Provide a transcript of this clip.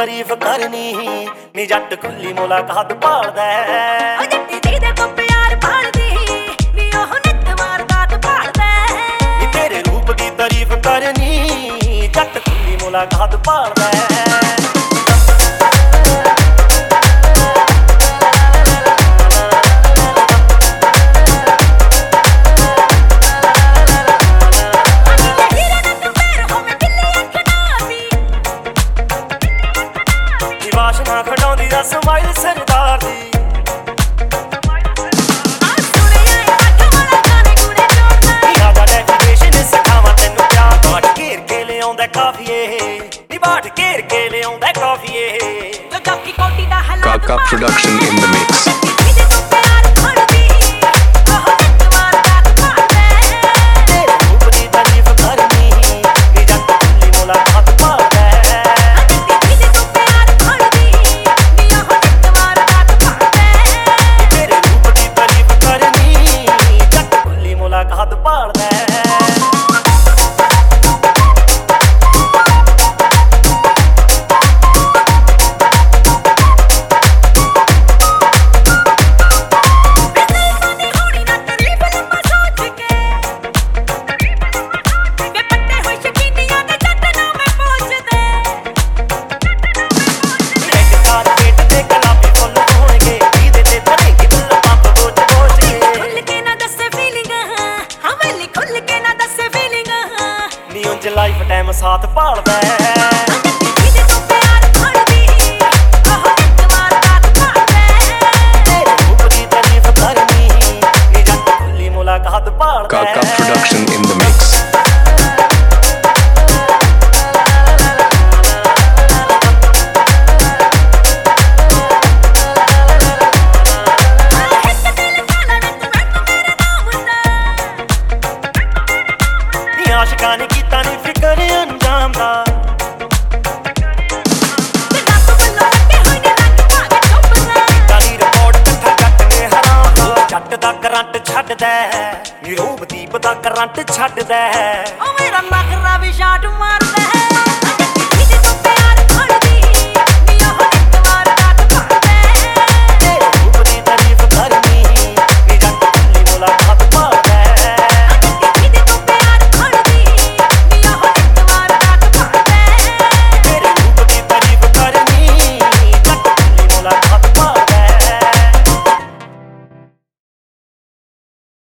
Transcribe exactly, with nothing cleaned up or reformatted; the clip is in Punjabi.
ਤਾਰੀਫ ਕਰਨੀ ਨੀ ਜੱਟ ਖੁੱਲੀ ਮੁਲਾਕਾਤ ਭਾਲਦਾ ਓ ਜੱਟੀ ਜਿਹਦੇ ਤੋਂ ਪਿਆਰ ਭਾਲਦੀ ਨੀ ਉਹ ਨਿੱਤ ਵਾਰਦਾਤ ਭਾਲਦਾ ਨੀ ਤੇਰੇ ਰੂਪ ਦੀ ਤਾਰੀਫ ਕਰਨੀ ਜੱਟ ਖੁੱਲੀ ਮੁਲਾਕਾਤ ਭਾਲਦਾ ਵਾਸ਼ਨਾ ਖਡਾਉਂਦੀ ਦਾ ਸਮਾਈਲ ਸਰਦਾਰ ਦੀ ਆ ਸੁਣਿਆ ਏ ਅੱਖ ਵਾਲਾ ਗਾਣੇ ਗੁਣੇ ਜੋੜਦਾ ਨੀ ਆਜਾ ਡੈਫੀਨੇਸ਼ਨ ਸਿਖਾਵਾਂ ਤੈਨੂੰ ਪਿਆਰ ਬਾਟ ਘੇਰ ਕੇ ਲਿਆਉਂਦਾ ਕਾਫੀਏ ਨੀ ਬਾਟ ਘੇਰ ਕੇ ਲਿਆਉਂਦਾ ਕਾਫੀਏ ਜੋ ਜੱਕੀ ਕੋਟੀ ਦਾ ਹਲਾਤ Kaka production in the mix. ਜਿਹਦੇ ਤੋਂ ਪਿਆਰ ਭਾਲਦੀ ਉਹ ਨਿੱਤ ਵਾਰਦਾਤ ਭਾਲਦਾ ਤੇਰੇ ਰੂਪ ਦੀ ਤਾਰੀਫ ਕਰਨੀ ਨੀ ਜੱਟ ਖੁੱਲੀ ਮੁਲਾਕਾਤ ਭਾਲਦਾ ਜਿਹਦੇ ਤੋਂ ਪਿਆਰ ਭਾਲਦੀ ਨੀ ਉਹ ਨਿੱਤ ਵਾਰਦਾਤ ਭਾਲਦਾ ਤੇਰੇ ਰੂਪ ਦੀ ਤਾਰੀਫ ਕਰਨੀ ਜੱਟ ਖੁੱਲੀ ਮੁਲਾਕਾਤ ਭਾਲਦਾ ਲਾਈਫ ਟਾਈਮ ਸਾਥ ਭਾਲਦਾ ਜਿਹਦੇ ਤੋਂ ਪਿਆਰ ਭਾਲਦੀ ਉਹ ਨਿੱਤ ਵਾਰਦਾਤ ਭਾਲਦਾ ਤੇਰੇ ਰੂਪ ਦੀ ਤਾਰੀਫ ਕਰਨੀ ਨੀ ਜੱਟ ਖੁੱਲੀ ਮੁਲਾਕਾਤ ਭਾਲਦਾ Kaka production in the mix. ਆਸ਼ਕਾਂ ਨੇ ਕੀਤਾ ਨੀ ਫਿਕਰ ਅੰਜਾਮ ਦਾ ਤੇ ਰੱਬ ਵੱਲੋਂ ਲੱਗੇ ਹੋਏ ਨੇ ਰੰਗ ਭਾਗ ਚੁੱਪਦਾ ਕੀਤਾ ਨੀ ਰਿਪੋਰਟ ਇਕੱਠਾ ਜੱਟ ਨੇ ਹਰਾਮ ਦਾ ਜੱਟ ਦਾ ਕਰੰਟ ਛੱਡਦਾ ਨੀ ਰੂਪਦੀਪ ਦਾ ਕਰੰਟ ਛੱਡਦਾ ਉਹ ਮੇਰਾ ਨਖਰਾ ਵੀ ਸ਼ਾਟ ਮਾਰਦਾ